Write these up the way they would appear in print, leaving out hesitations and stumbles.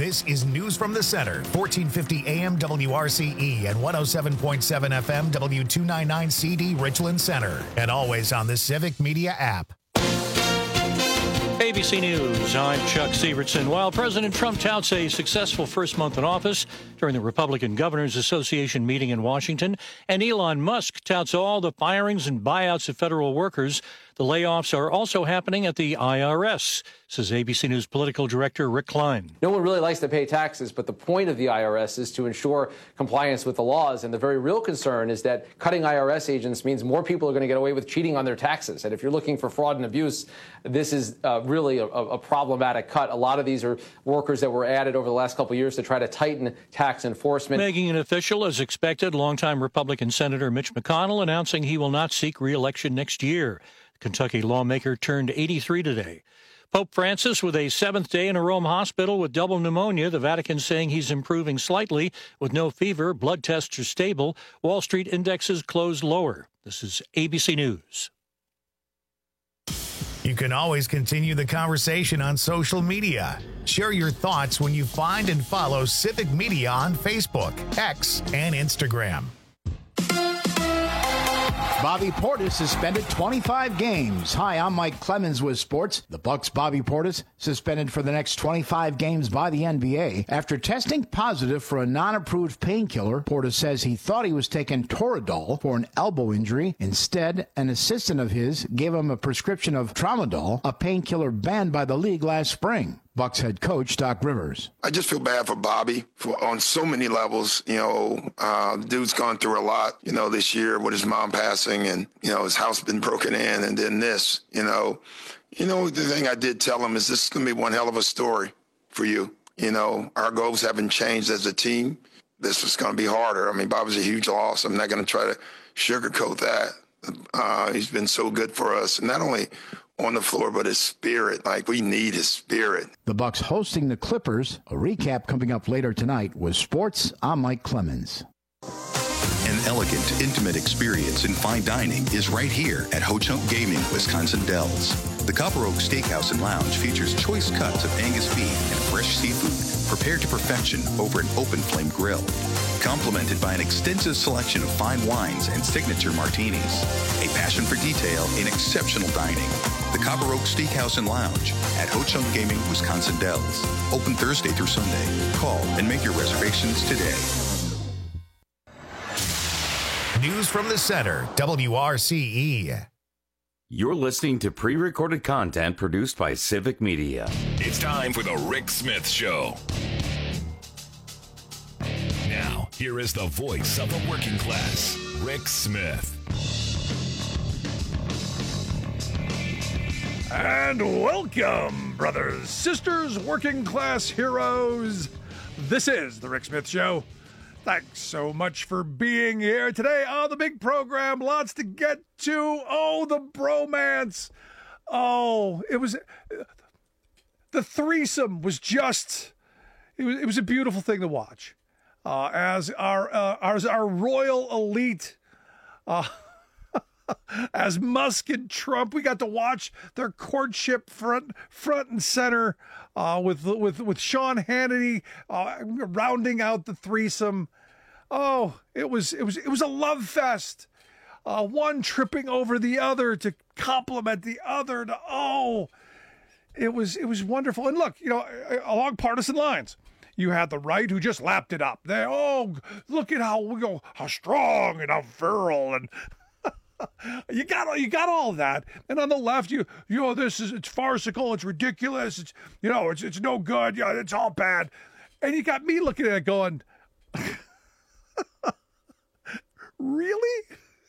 This is News from the Center, 1450 AM WRCE and 107.7 FM W299CD Richland Center, and always on the Civic Media app. ABC News, I'm Chuck Sievertson. While President Trump touts a successful first month in office during the Republican Governors Association meeting in Washington, and Elon Musk touts all the firings and buyouts of federal workers, the layoffs are also happening at the IRS, says ABC News political director Rick Klein. No one really likes to pay taxes, but the point of the IRS is to ensure compliance with the laws. And the very real concern is that cutting IRS agents means more people are going to get away with cheating on their taxes. And if you're looking for fraud and abuse, this is really a problematic cut. A lot of these are workers that were added over the last couple of years to try to tighten tax enforcement. Making it official, as expected, longtime Republican Senator Mitch McConnell announcing he will not seek re-election next year. Kentucky lawmaker turned 83 today. Pope Francis with a seventh day in a Rome hospital with double pneumonia. The Vatican saying he's improving slightly with no fever. Blood tests are stable. Wall Street indexes closed lower. This is ABC News. You can always continue the conversation on social media. Share your thoughts when you find and follow Civic Media on Facebook, X, and Instagram. Bobby Portis suspended 25 games. Hi, I'm Mike Clemens with sports. The Bucks' Bobby Portis suspended for the next 25 games by the NBA after testing positive for a non-approved painkiller. Portis says he thought he was taking Toradol for an elbow injury. Instead, an assistant of his gave him a prescription of Tramadol, a painkiller banned by the league last spring. Bucks head coach Doc Rivers. I just feel bad for Bobby on so many levels. The dude's gone through a lot, this year with his mom passing and, his house been broken in and then this, the thing I did tell him is this is going to be one hell of a story for you. Our goals haven't changed as a team. This was going to be harder. I mean, Bobby's a huge loss. I'm not going to try to sugarcoat that. He's been so good for us. And not only on the floor, but his spirit. We need his spirit. The Bucks hosting the Clippers. A recap coming up later tonight with sports. I'm Mike Clemens. An elegant, intimate experience in fine dining is right here at Ho Chunk Gaming, Wisconsin Dells. The Copper Oak Steakhouse and Lounge features choice cuts of Angus beef and fresh seafood prepared to perfection over an open flame grill, complemented by an extensive selection of fine wines and signature martinis. A passion for detail in exceptional dining. The Copper Oak Steakhouse and Lounge at Ho Chunk Gaming, Wisconsin Dells. Open Thursday through Sunday. Call and make your reservations today. News from the Center, WRCE. You're listening to pre-recorded content produced by Civic Media. It's time for the Rick Smith Show. Now, here is the voice of the working class, Rick Smith. And welcome, brothers, sisters, working class heroes. This is the Rick Smith Show. Thanks so much for being here today on the big program. Lots to get to. Oh, the bromance. Oh, the threesome was just, it was a beautiful thing to watch. As our royal elite, as Musk and Trump, we got to watch their courtship front and center, with Sean Hannity rounding out the threesome. Oh, it was a love fest. One tripping over the other to compliment the other. It was wonderful. And look, along partisan lines, you had the right who just lapped it up. They, look at how strong and how virile and. You got all that, and on the left, it's farcical, it's ridiculous, it's no good, it's all bad, and you got me looking at it going, really?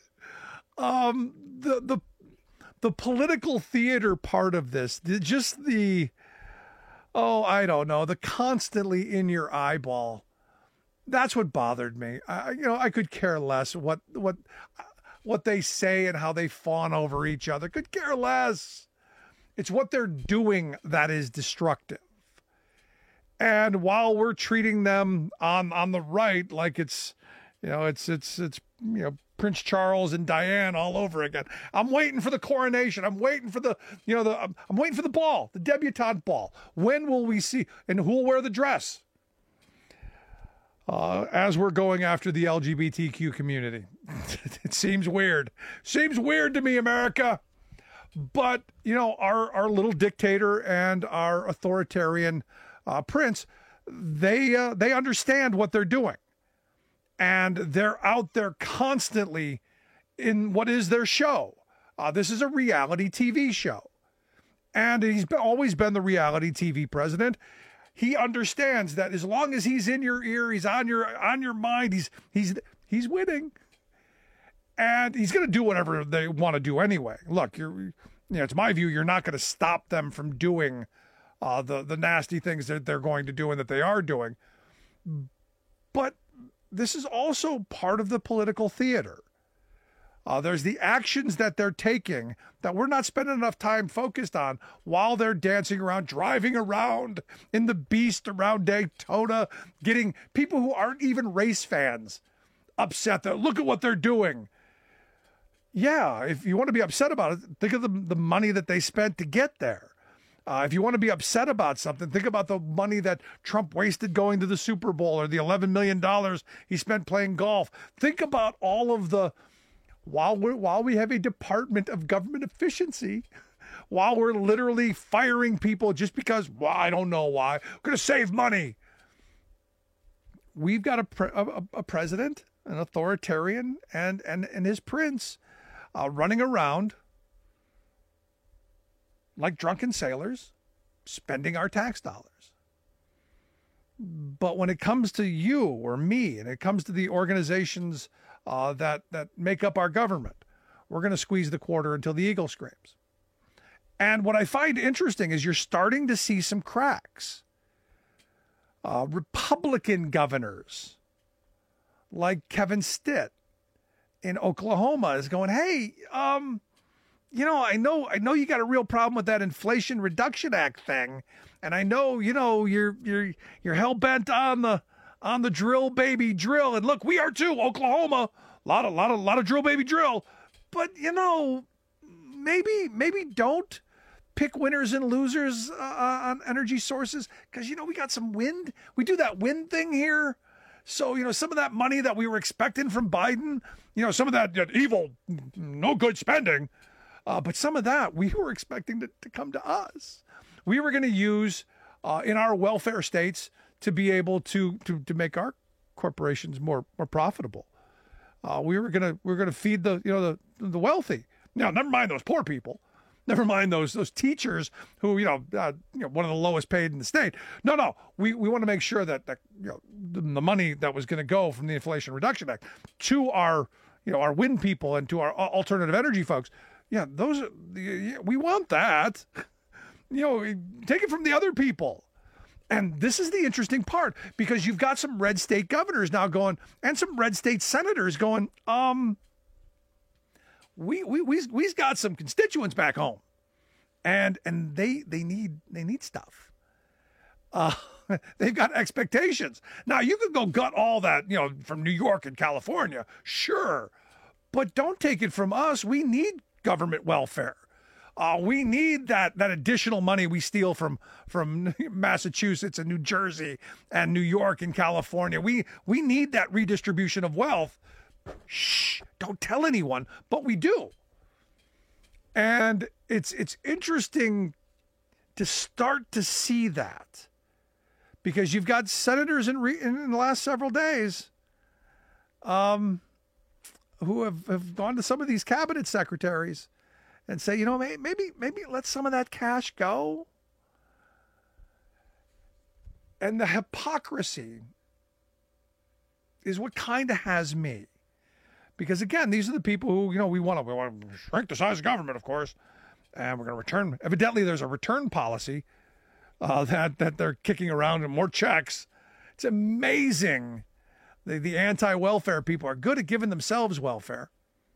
The political theater part of this, I don't know, the constantly in your eyeball, that's what bothered me. I could care less what they say and how they fawn over each other. Could care less. It's what they're doing that is destructive. And while we're treating them on the right like it's It's Prince Charles and Diane all over again. I'm waiting for the coronation. I'm waiting for I'm waiting for the ball, the debutante ball. When will we see, and who will wear the dress? As we're going after the LGBTQ community. It seems weird. Seems weird to me, America. But, our little dictator and our authoritarian prince, they understand what they're doing. And they're out there constantly in what is their show. This is a reality TV show. And he's always been the reality TV president. He understands that as long as he's in your ear, he's on your mind, he's winning. And he's going to do whatever they want to do anyway. Look, it's my view, you're not going to stop them from doing the nasty things that they're going to do and that they are doing. But this is also part of the political theater. There's the actions that they're taking that we're not spending enough time focused on while they're dancing around, driving around in the beast around Daytona, getting people who aren't even race fans upset that look at what they're doing. Yeah, if you want to be upset about it, think of the money that they spent to get there. If you want to be upset about something, think about the money that Trump wasted going to the Super Bowl or the $11 million he spent playing golf. Think about all of the, while we have a Department of Government Efficiency, while we're literally firing people just because, well, I don't know why, we're going to save money. We've got a president, an authoritarian, and his prince running around like drunken sailors, spending our tax dollars. But when it comes to you or me, and it comes to the organizations that make up our government, we're going to squeeze the quarter until the eagle screams. And what I find interesting is you're starting to see some cracks. Republican governors like Kevin Stitt in Oklahoma is going, hey, I know you got a real problem with that Inflation Reduction Act thing, and I know you're hell bent on the drill baby drill, and look, we are too. Oklahoma, a lot of drill baby drill, but maybe don't pick winners and losers on energy sources, because we got some wind. We do that wind thing here. So, some of that money that we were expecting from Biden, some of that evil, no good spending, but some of that we were expecting to come to us. We were going to use in our welfare states to be able to make our corporations more profitable. We were going to feed the wealthy. Now, never mind those poor people. Never mind those teachers who, one of the lowest paid in the state. No. We want to make sure that the money that was going to go from the Inflation Reduction Act to our wind people and to our alternative energy folks. Yeah, we want that. Take it from the other people. And this is the interesting part, because you've got some red state governors now going, and some red state senators going, we've got some constituents back home, and they need stuff. They've got expectations. Now you could go gut all that, from New York and California, sure, but don't take it from us. We need government welfare. We need that additional money we steal from Massachusetts and New Jersey and New York and California. We need that redistribution of wealth. Shh, don't tell anyone, but we do. And it's interesting to start to see that, because you've got senators in the last several days who have gone to some of these cabinet secretaries and say, maybe let some of that cash go. And the hypocrisy is what kind of has me. Because again, these are the people who, we want to shrink the size of government, of course, and we're going to return. Evidently, there's a return policy that they're kicking around, and more checks. It's amazing. The anti-welfare people are good at giving themselves welfare,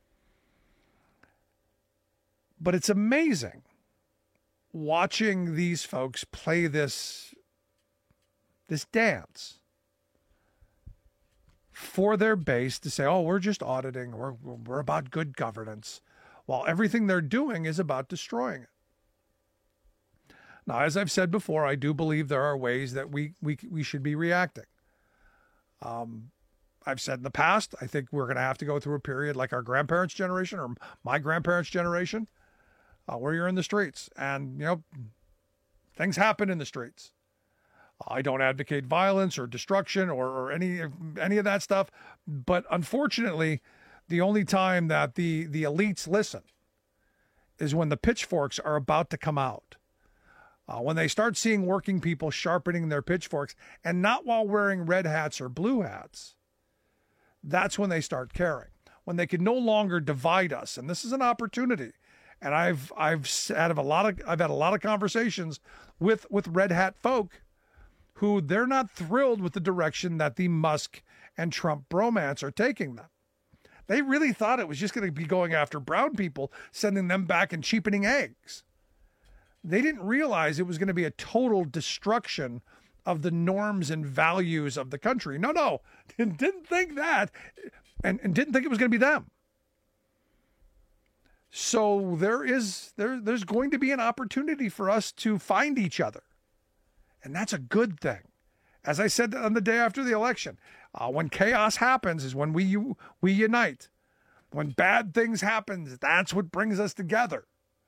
but it's amazing watching these folks play this dance for their base to say, oh, we're just auditing, we're about good governance, while everything they're doing is about destroying it. Now, as I've said before, I do believe there are ways that we should be reacting. I've said in the past, I think we're going to have to go through a period like our grandparents' generation or my grandparents' generation, where you're in the streets and, things happen in the streets. I don't advocate violence or destruction or any of that stuff. But unfortunately, the only time that the elites listen is when the pitchforks are about to come out. When they start seeing working people sharpening their pitchforks, and not while wearing red hats or blue hats, that's when they start caring. When they can no longer divide us, and this is an opportunity. And I've had a lot of conversations with red hat folk who they're not thrilled with the direction that the Musk and Trump bromance are taking them. They really thought it was just going to be going after brown people, sending them back and cheapening eggs. They didn't realize it was going to be a total destruction of the norms and values of the country. No, didn't think that, and didn't think it was going to be them. So there's going to be an opportunity for us to find each other, and that's a good thing. As I said on the day after the election, when chaos happens is when we unite. When bad things happen, that's what brings us together.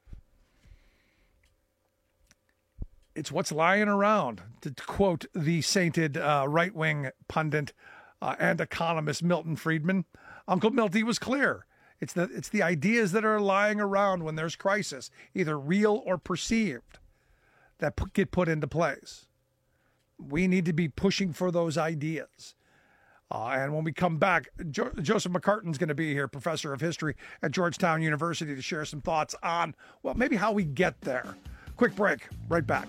It's what's lying around, to quote the sainted right-wing pundit and economist Milton Friedman. Uncle Milty was clear. It's the ideas that are lying around when there's crisis, either real or perceived, that get put into place. We need to be pushing for those ideas. And when we come back, Joseph McCartan's going to be here, professor of history at Georgetown University, to share some thoughts on, well, maybe how we get there. Quick break, right back.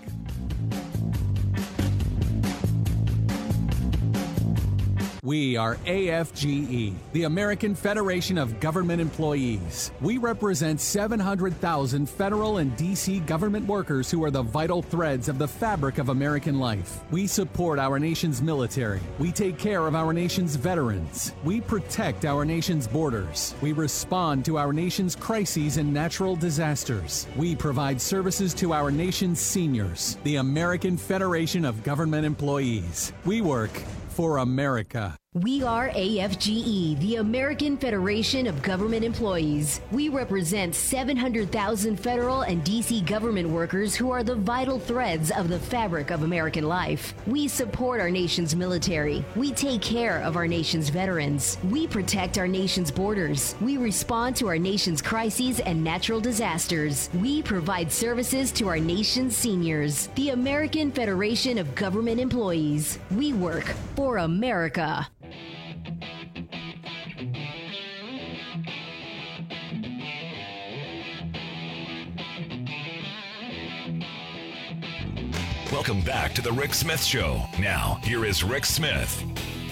We are AFGE, the American Federation of Government Employees. We represent 700,000 federal and D.C. government workers who are the vital threads of the fabric of American life. We support our nation's military. We take care of our nation's veterans. We protect our nation's borders. We respond to our nation's crises and natural disasters. We provide services to our nation's seniors. The American Federation of Government Employees. We work for America. We are AFGE, the American Federation of Government Employees. We represent 700,000 federal and D.C. government workers who are the vital threads of the fabric of American life. We support our nation's military. We take care of our nation's veterans. We protect our nation's borders. We respond to our nation's crises and natural disasters. We provide services to our nation's seniors. The American Federation of Government Employees. We work for America. Welcome back to the Rick Smith Show. Now, here is Rick Smith.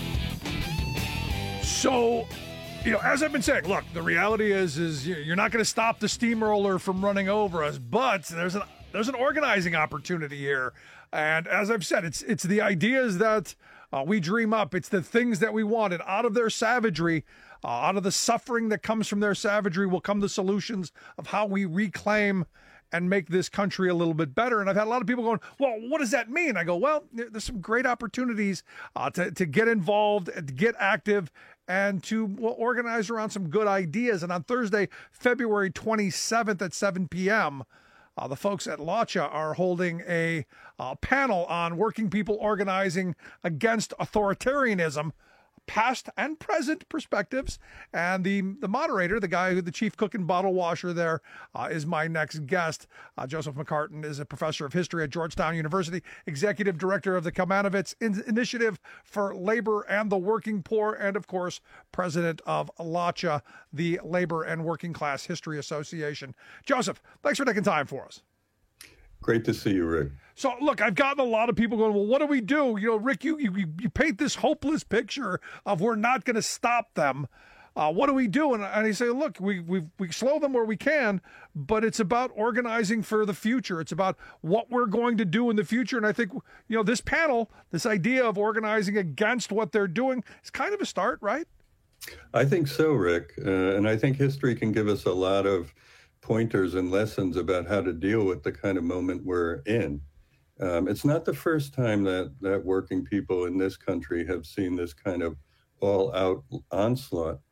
So, as I've been saying, look, the reality is you're not going to stop the steamroller from running over us, but there's an organizing opportunity here. And as I've said, it's the ideas that we dream up. It's the things that we wanted. Out of their savagery, out of the suffering that comes from their savagery will come the solutions of how we reclaim and make this country a little bit better. And I've had a lot of people going, well, what does that mean? I go, well, there's some great opportunities to get involved, to get active, and to organize around some good ideas. And on Thursday, February 27th at 7 p.m., the folks at LACHA are holding a panel on working people organizing against authoritarianism, past and present perspectives. And the moderator, the chief cook and bottle washer there, is my next guest. Joseph McCartan is a professor of history at Georgetown University, executive director of the Kalmanovitz Initiative for Labor and the Working Poor, and of course, president of LACHA, the Labor and Working Class History Association. Joseph, thanks for taking time for us. Great to see you, Rick. So, look, I've gotten a lot of people going, well, what do we do? Rick, you paint this hopeless picture of we're not going to stop them. What do we do? And I say, look, we slow them where we can, but it's about organizing for the future. It's about what we're going to do in the future. And I think, this panel, this idea of organizing against what they're doing is kind of a start, right? I think so, Rick. And I think history can give us a lot of pointers and lessons about how to deal with the kind of moment we're in. It's not the first time that working people in this country have seen this kind of all-out onslaught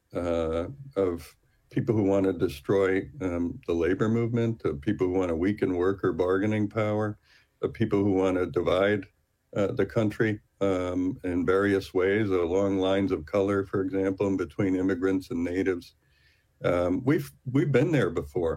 of people who want to destroy the labor movement, of people who want to weaken worker bargaining power, of people who want to divide the country in various ways, along lines of color, for example, and between immigrants and natives. We've been there before.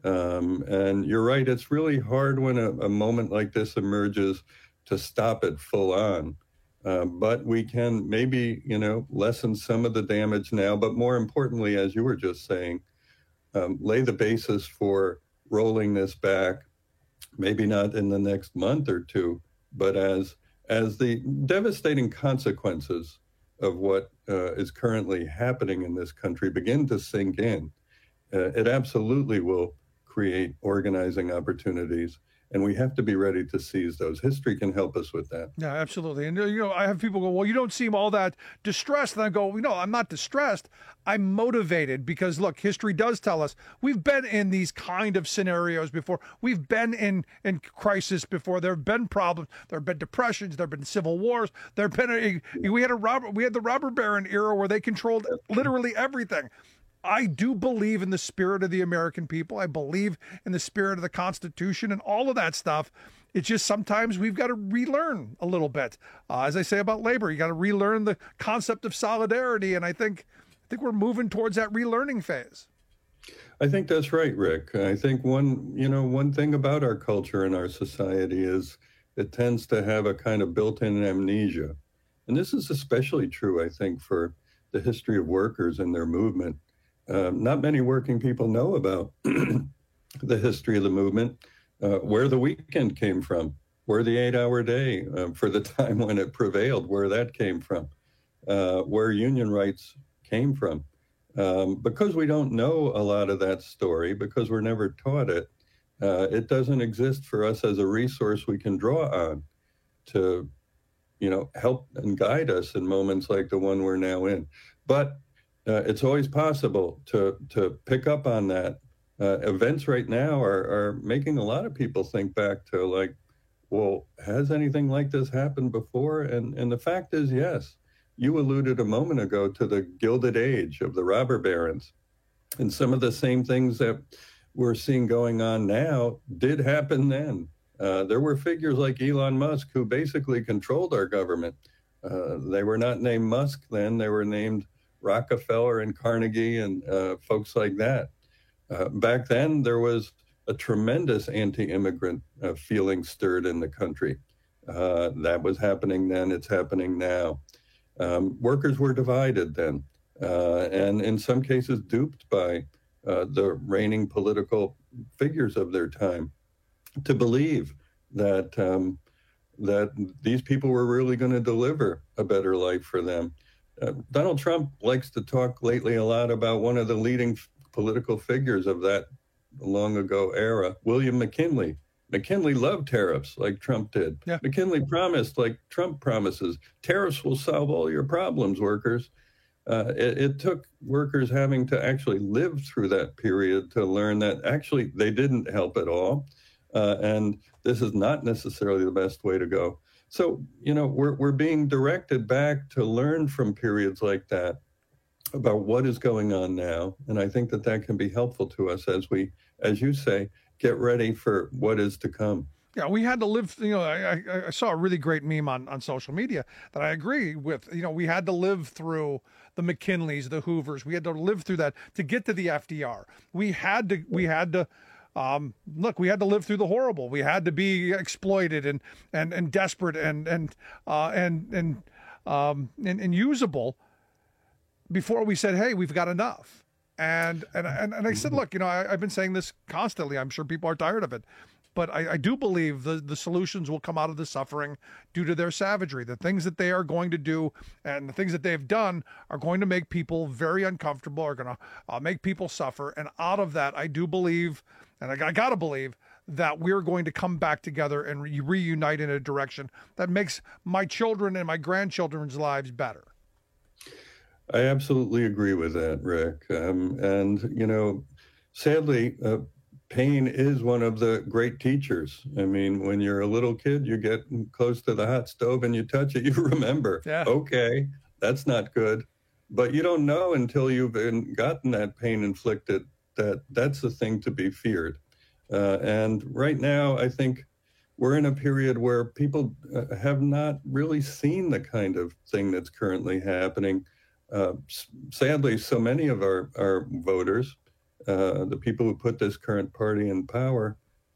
And you're right, it's really hard when a moment like this emerges to stop it full on. But we can maybe, lessen some of the damage now, but more importantly, as you were just saying, lay the basis for rolling this back, maybe not in the next month or two, but as the devastating consequences of what is currently happening in this country begin to sink in, it absolutely will create organizing opportunities. And we have to be ready to seize those. History can help us with that. Yeah, absolutely. And, I have people go, well, you don't seem all that distressed. And I go, I'm not distressed. I'm motivated because, look, history does tell us we've been in these kind of scenarios before. We've been in crisis before. There have been problems. There have been depressions. There have been civil wars. We had the robber baron era where they controlled literally everything. I do believe in the spirit of the American people. I believe in the spirit of the Constitution and all of that stuff. It's just sometimes we've got to relearn a little bit. As I say about labor, you got to relearn the concept of solidarity. And I think we're moving towards that relearning phase. I think that's right, Rick. I think one thing about our culture and our society is it tends to have a kind of built-in amnesia. And this is especially true, I think, for the history of workers and their movement. Not many working people know about the history of the movement, where the weekend came from, where the 8-hour day for the time when it prevailed, where that came from, where union rights came from. Because we don't know a lot of that story, because we're never taught it, it doesn't exist for us as a resource we can draw on to, help and guide us in moments like the one we're now in. But it's always possible to pick up on that. Events right now are making a lot of people think back to like, well, has anything like this happened before? And the fact is, yes. You alluded a moment ago to the Gilded Age of the robber barons. And some of the same things that we're seeing going on now did happen then. There were figures like Elon Musk who basically controlled our government. They were not named Musk then, they were named Rockefeller and Carnegie and folks like that. Back then, there was a tremendous anti-immigrant feeling stirred in the country. That was happening then, it's happening now. Workers were divided then, and in some cases duped by the reigning political figures of their time to believe that these people were really going to deliver a better life for them. Donald Trump likes to talk lately a lot about one of the leading political figures of that long ago era, William McKinley. McKinley loved tariffs like Trump did. Yeah. McKinley promised, like Trump promises, tariffs will solve all your problems, workers. It took workers having to actually live through that period to learn that actually they didn't help at all. And this is not necessarily the best way to go. So, we're being directed back to learn from periods like that about what is going on now. And I think that can be helpful to us as we, as you say, get ready for what is to come. Yeah, we had to live, I saw a really great meme on social media that I agree with. We had to live through the McKinleys, the Hoovers. We had to live through that to get to the FDR. We had to live through the horrible. We had to be exploited and desperate and usable before we said, hey, we've got enough. And I said, look, I've been saying this constantly. I'm sure people are tired of it. But I do believe the solutions will come out of the suffering due to their savagery. The things that they are going to do and the things that they've done are going to make people very uncomfortable, are going to make people suffer. And out of that, I do believe, and I got to believe, that we're going to come back together and reunite in a direction that makes my children and my grandchildren's lives better. I absolutely agree with that, Rick. And, sadly, pain is one of the great teachers. I mean, when you're a little kid, you get close to the hot stove and you touch it, you remember, okay, that's not good. But you don't know until you've gotten that pain inflicted that that's the thing to be feared. And right now, I think we're in a period where people have not really seen the kind of thing that's currently happening. Sadly, so many of our voters, the people who put this current party in power,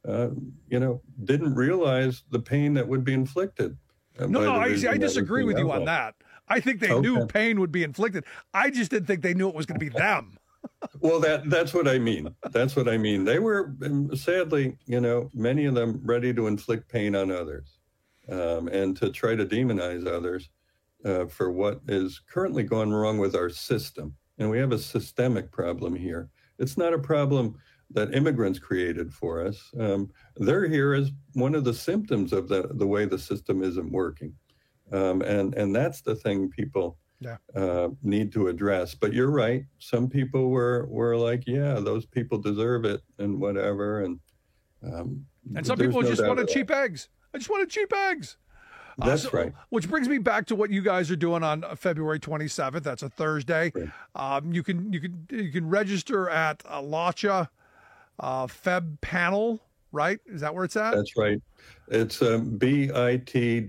didn't realize the pain that would be inflicted. I disagree with you on that. I think they knew pain would be inflicted. I just didn't think they knew it was going to be them. Well, that's what I mean. That's what I mean. They were, sadly, many of them ready to inflict pain on others and to try to demonize others for what is currently going wrong with our system. And we have a systemic problem here. It's not a problem that immigrants created for us. They're here as one of the symptoms of the way the system isn't working. And that's the thing people need to address. But you're right. Some people were like, yeah, those people deserve it and whatever. And some people just wanted cheap eggs. I just wanted cheap eggs. That's right. Which brings me back to what you guys are doing on February 27th. That's a Thursday. Right. You can register at LACHA Feb panel, right? Is that where it's at? That's right. It's bit.ly/LACHA,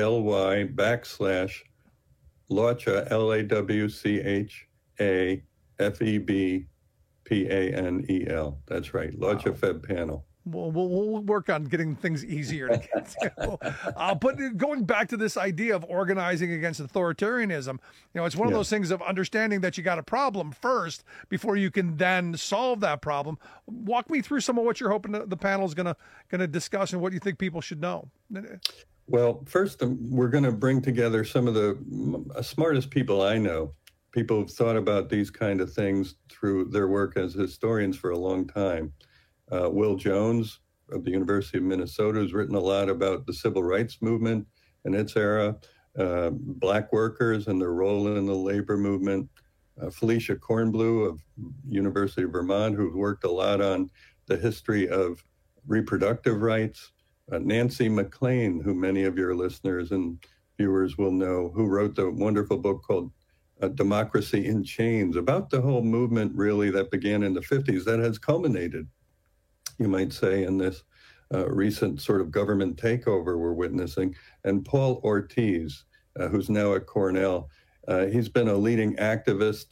LAWCHA That's right. LACHA Feb panel. We'll work on getting things easier to get to. But going back to this idea of organizing against authoritarianism, it's one of those things of understanding that you got a problem first before you can then solve that problem. Walk me through some of what you're hoping the panel is going to discuss and what you think people should know. Well, first, we're going to bring together some of the smartest people I know, people who've thought about these kind of things through their work as historians for a long time. Will Jones of the University of Minnesota has written a lot about the civil rights movement and its era, Black workers and their role in the labor movement. Felicia Kornblue of University of Vermont, who's worked a lot on the history of reproductive rights. Nancy McLean, who many of your listeners and viewers will know, who wrote the wonderful book called Democracy in Chains, about the whole movement really that began in the 50s that has culminated, you might say, in this recent sort of government takeover we're witnessing. And Paul Ortiz, who's now at Cornell, he's been a leading activist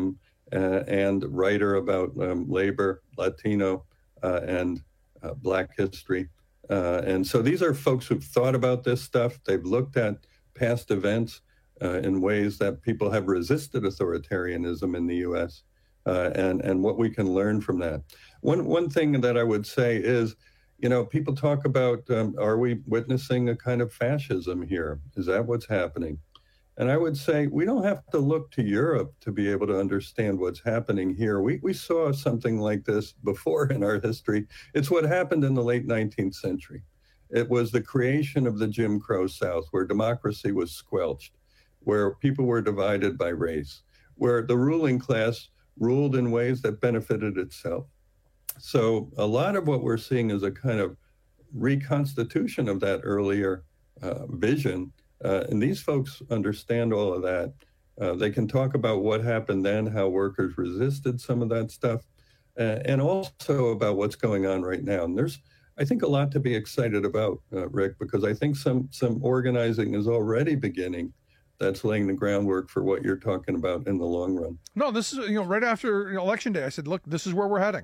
and writer about labor, Latino, and Black history. And so these are folks who've thought about this stuff. They've looked at past events in ways that people have resisted authoritarianism in the U.S. And what we can learn from that. One thing that I would say is, people talk about, are we witnessing a kind of fascism here? Is that what's happening? And I would say we don't have to look to Europe to be able to understand what's happening here. We saw something like this before in our history. It's what happened in the late 19th century. It was the creation of the Jim Crow South, where democracy was squelched, where people were divided by race, where the ruling class ruled in ways that benefited itself. So a lot of what we're seeing is a kind of reconstitution of that earlier vision. And these folks understand all of that. They can talk about what happened then, how workers resisted some of that stuff, and also about what's going on right now. And there's, I think, a lot to be excited about, Rick, because I think some organizing is already beginning that's laying the groundwork for what you're talking about in the long run. No, this is, right after Election Day, I said, look, this is where we're heading.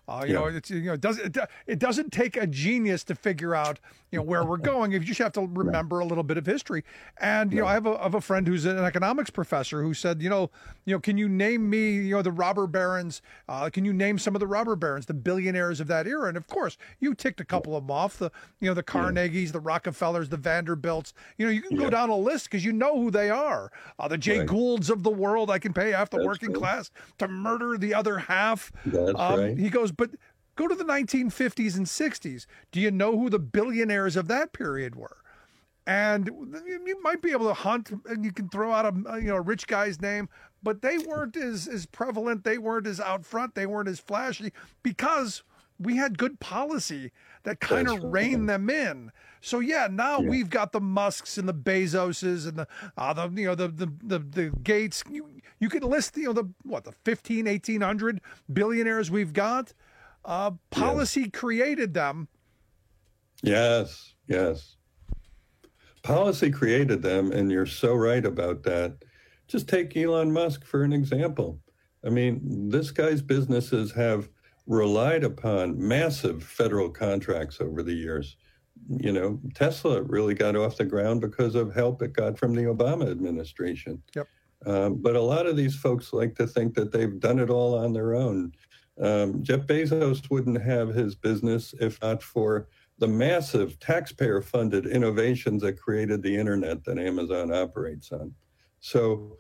It doesn't take a genius to figure out, where we're going. You just have to remember a little bit of history. And, I have a friend who's an economics professor who said, can you name me, the robber barons? Can you name some of the robber barons, the billionaires of that era? And of course, you ticked a couple of them off, the Carnegies, the Rockefellers, the Vanderbilts. You can go down a list because you know who they are. The Jay Goulds of the world. I can pay half the working class to murder the other half. That's right. He goes, but go to the 1950s and 60s. Do you know who the billionaires of that period were? And you might be able to hunt, and you can throw out a rich guy's name, but they weren't as prevalent. They weren't as out front. They weren't as flashy because we had good policy that kind of reined them in. So now we've got the Musks and the Bezoses and the Gates. You can list the 1,800 billionaires we've got. Policy created them. Yes. Policy created them, and you're so right about that. Just take Elon Musk for an example. I mean, this guy's businesses have relied upon massive federal contracts over the years. Tesla really got off the ground because of help it got from the Obama administration. Yep. But a lot of these folks like to think that they've done it all on their own. Jeff Bezos wouldn't have his business if not for the massive taxpayer-funded innovations that created the internet that Amazon operates on. So,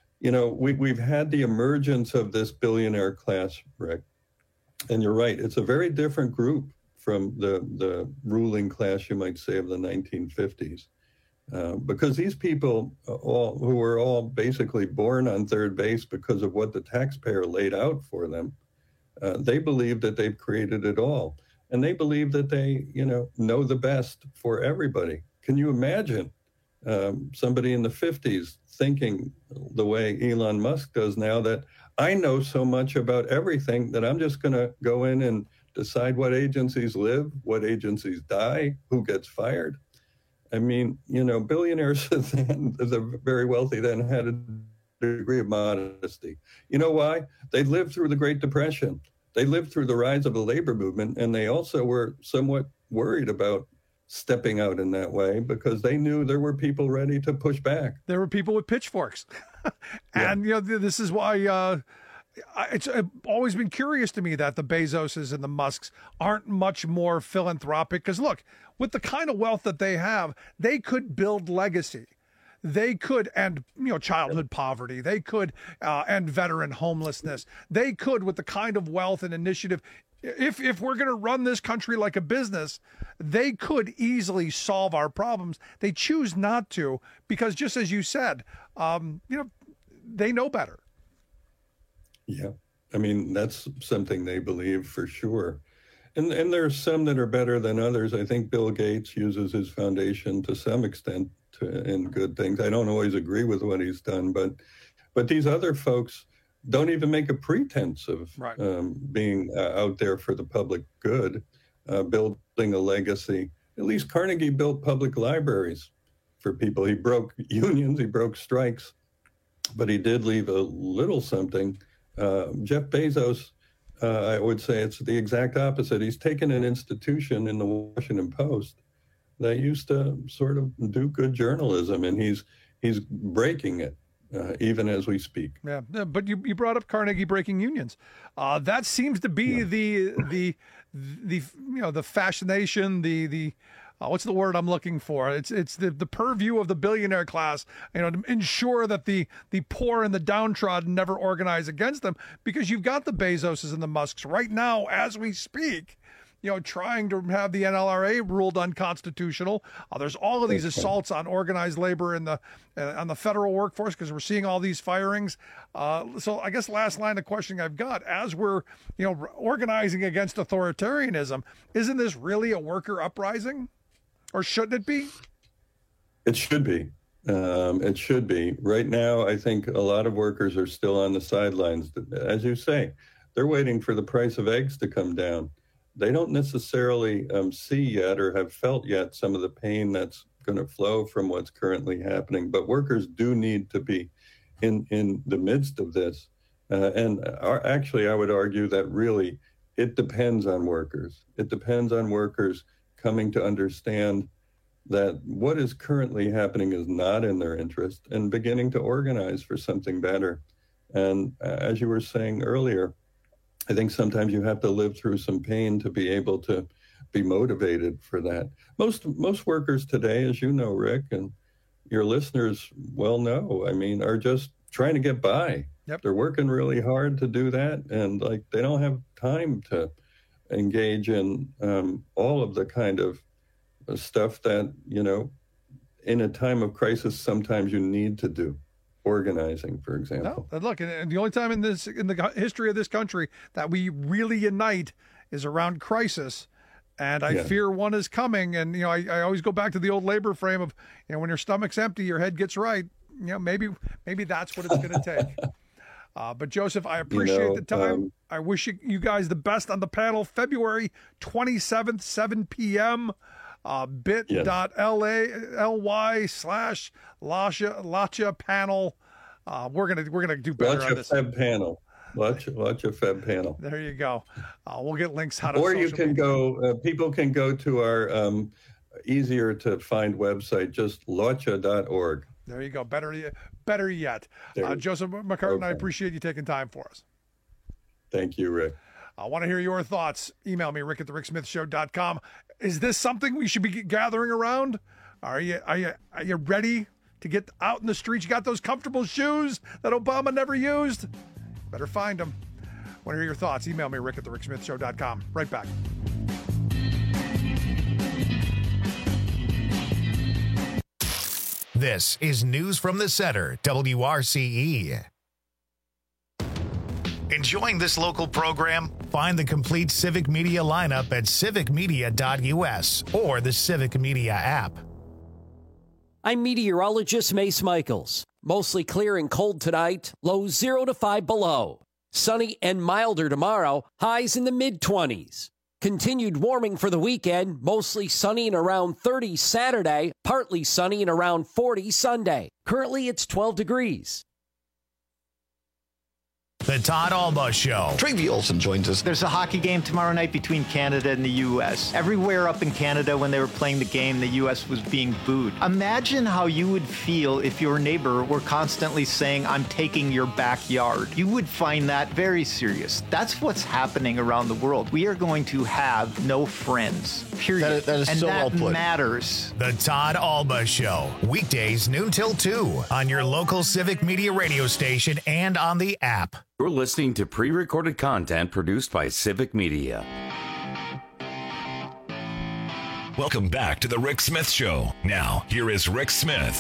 we've had the emergence of this billionaire class, Rick. And you're right, it's a very different group from the ruling class, you might say, of the 1950s. Because these people, who were all basically born on third base because of what the taxpayer laid out for them, they believe that they've created it all. And they believe that they, know the best for everybody. Can you imagine somebody in the 50s thinking the way Elon Musk does now, that I know so much about everything that I'm just going to go in and decide what agencies live, what agencies die, who gets fired? I mean, billionaires, the very wealthy then had a degree of modesty. You know why? They lived through the Great Depression. They lived through the rise of the labor movement, and they also were somewhat worried about stepping out in that way because they knew there were people ready to push back. There were people with pitchforks. And, this is why it's always been curious to me that the Bezoses and the Musks aren't much more philanthropic. Because, look, with the kind of wealth that they have, they could build legacy. They could end, childhood poverty. They could end veteran homelessness. They could, with the kind of wealth and initiative, if we're going to run this country like a business, they could easily solve our problems. They choose not to because, just as you said, they know better. Yeah, I mean, that's something they believe for sure. And there's some that are better than others. I think Bill Gates uses his foundation to some extent in good things. I don't always agree with what he's done, but these other folks don't even make a pretense of being out there for the public good, building a legacy. At least Carnegie built public libraries for people. He broke unions, he broke strikes, but he did leave a little something. Jeff Bezos, I would say it's the exact opposite. He's taken an institution in the Washington Post that used to sort of do good journalism, and he's breaking it even as we speak. Yeah, but you brought up Carnegie breaking unions. That seems to be the fascination, the what's the word I'm looking for? It's the purview of the billionaire class, to ensure that the poor and the downtrodden never organize against them, because you've got the Bezoses and the Musks right now as we speak, trying to have the NLRA ruled unconstitutional. There's all of these assaults on organized labor on the federal workforce because we're seeing all these firings. So I guess last line of questioning I've got, as we're organizing against authoritarianism, isn't this really a worker uprising? Or shouldn't it be? It should be. It should be. Right now, I think a lot of workers are still on the sidelines. As you say, they're waiting for the price of eggs to come down. They don't necessarily see yet or have felt yet some of the pain that's going to flow from what's currently happening. But workers do need to be in the midst of this. And actually, I would argue that really it depends on workers. It depends on workers coming to understand that what is currently happening is not in their interest and beginning to organize for something better. And as you were saying earlier, I think sometimes you have to live through some pain to be able to be motivated for that. Most workers today, as you know, Rick, and your listeners well know, I mean, are just trying to get by. Yep. They're working really hard to do that. And like, they don't have time to engage in all of the kind of stuff that, you know, in a time of crisis, sometimes you need to do. Organizing, for example. No, look, and the only time in the history of this country that we really unite is around crisis. And I fear one is coming. And, you know, I always go back to the old labor frame of, you know, when your stomach's empty, your head gets right. You know, maybe that's what it's going to take. But Joseph, I appreciate the time. I wish you guys the best on the panel. February 27th, 7 p.m. bit.ly/Lasha panel. We're gonna do better on this. Feb panel. Lasha Feb panel. There you go. We'll get links how to. Or you can go. People can go to our easier to find website, just lasha.org. There you go. Better yet. Joseph McCartin, I appreciate you taking time for us. Thank you, Rick. I want to hear your thoughts. Email me, rick@thericksmithshow.com. Is this something we should be gathering around? Are you ready to get out in the streets? You got those comfortable shoes that Obama never used? Better find them. I want to hear your thoughts. Email me, rick@thericksmithshow.com. Right back. This is News from the Center, WRCE. Enjoying this local program? Find the complete Civic Media lineup at civicmedia.us or the Civic Media app. I'm meteorologist Mace Michaels. Mostly clear and cold tonight, lows 0 to 5 below. Sunny and milder tomorrow, highs in the mid-20s. Continued warming for the weekend, mostly sunny and around 30 Saturday, partly sunny and around 40 Sunday. Currently, it's 12 degrees. The Todd Alba Show. Travie Olson joins us. There's a hockey game tomorrow night between Canada and the U.S. Everywhere up in Canada when they were playing the game, the U.S. was being booed. Imagine how you would feel if your neighbor were constantly saying, "I'm taking your backyard." You would find that very serious. That's what's happening around the world. We are going to have no friends, period. That is and so that well put. matters. The Todd Alba Show. Weekdays noon till 2 on your local Civic Media radio station and on the app. You're listening to pre-recorded content produced by Civic Media. Welcome back to the Rick Smith Show. Now, here is Rick Smith.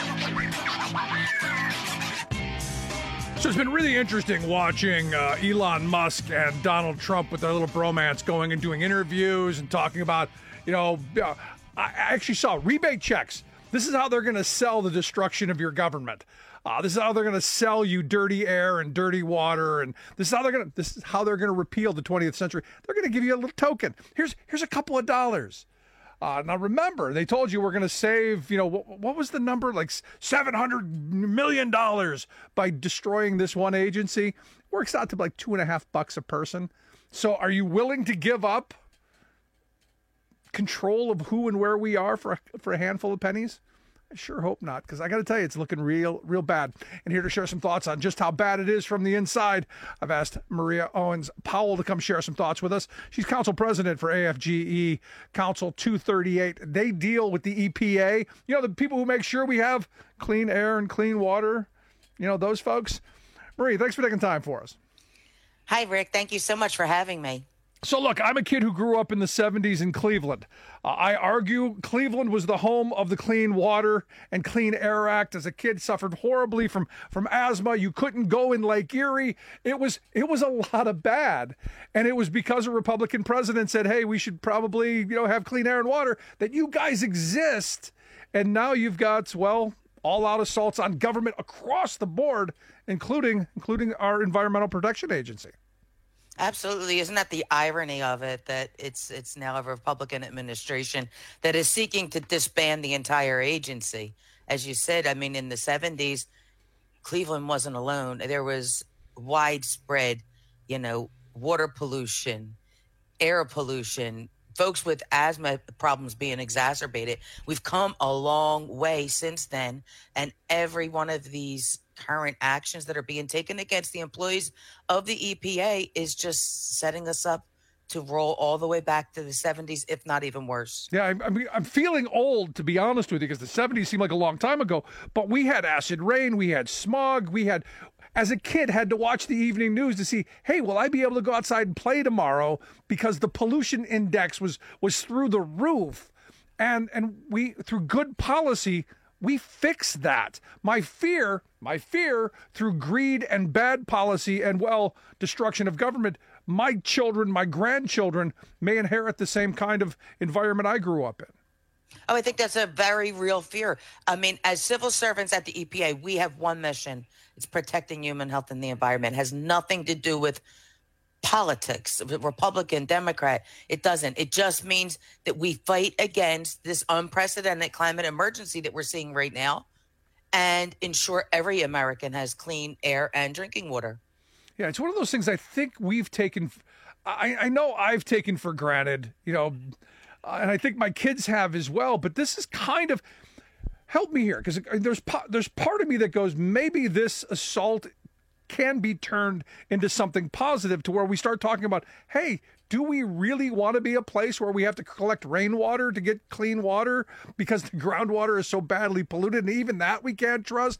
So it's been really interesting watching Elon Musk and Donald Trump with their little bromance going and doing interviews and talking about, I actually saw rebate checks. This is how they're going to sell the destruction of your government. This is how they're going to sell you dirty air and dirty water, and this is how they're going to repeal the 20th century. They're going to give you a little token. Here's a couple of dollars. Now remember, they told you we're going to save, what was the number? Like $700 million by destroying this one agency. Works out to like $2.50 a person. So are you willing to give up control of who and where we are for a handful of pennies? I sure hope not, because I got to tell you, it's looking real bad. And here to share some thoughts on just how bad it is from the inside, I've asked Maria Owens Powell to come share some thoughts with us. She's council president for AFGE Council 238. They deal with the EPA, the people who make sure we have clean air and clean water, those folks. Maria, thanks for taking time for us. Hi, Rick. Thank you so much for having me. So look, I'm a kid who grew up in the 70s in Cleveland. I argue Cleveland was the home of the Clean Water and Clean Air Act. As a kid, suffered horribly from asthma. You couldn't go in Lake Erie. It was a lot of bad. And it was because a Republican president said, hey, we should probably, have clean air and water, that you guys exist. And now you've got, all-out assaults on government across the board, including our Environmental Protection Agency. Absolutely. Isn't that the irony of it, that it's now a Republican administration that is seeking to disband the entire agency? As you said, I mean, in the 70s, Cleveland wasn't alone. There was widespread, water pollution, air pollution, folks with asthma problems being exacerbated. We've come a long way since then. And every one of these current actions that are being taken against the employees of the EPA is just setting us up to roll all the way back to the 70s, if not even worse. Yeah, I'm feeling old, to be honest with you, because the 70s seemed like a long time ago. But we had acid rain, we had smog, we had, as a kid, had to watch the evening news to see, hey, will I be able to go outside and play tomorrow? Because the pollution index was through the roof. And we, through good policy, we fixed that. My fear through greed and bad policy and, well, destruction of government, my children, my grandchildren may inherit the same kind of environment I grew up in. Oh, I think that's a very real fear. I mean, as civil servants at the EPA, we have one mission. It's protecting human health and the environment. It has nothing to do with politics, Republican, Democrat. It doesn't. It just means that we fight against this unprecedented climate emergency that we're seeing right now and ensure every American has clean air and drinking water. Yeah, it's one of those things I think we've taken, I know I've taken for granted, and I think my kids have as well, but this is kind of, help me here, because there's part of me that goes, maybe this assault can be turned into something positive to where we start talking about, hey, do we really want to be a place where we have to collect rainwater to get clean water because the groundwater is so badly polluted, and even that we can't trust?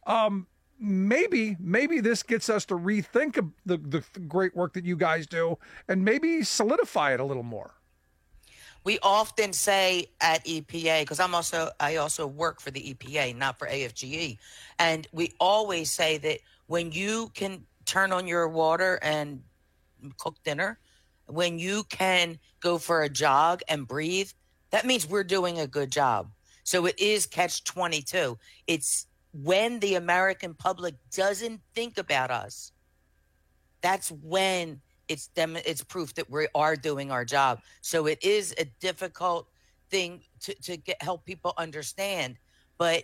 Maybe this gets us to rethink the great work that you guys do and maybe solidify it a little more. We often say at EPA, because I also work for the EPA, not for AFGE, and we always say that when you can turn on your water and cook dinner, when you can go for a jog and breathe, that means we're doing a good job. So it is catch-22. It's when the American public doesn't think about us, that's when it's proof that we are doing our job. So it is a difficult thing to help people understand. But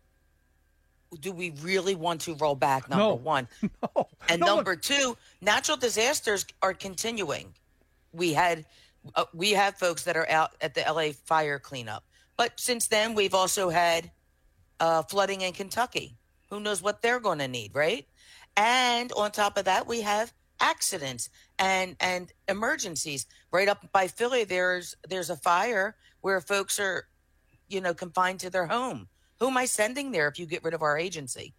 do we really want to roll back, number one? No. And number two, natural disasters are continuing. We have folks that are out at the LA fire cleanup. But since then, we've also had flooding in Kentucky. Who knows what they're going to need, right? And on top of that, we have accidents and emergencies. Right up by Philly, there's a fire where folks are, confined to their home. Who am I sending there if you get rid of our agency?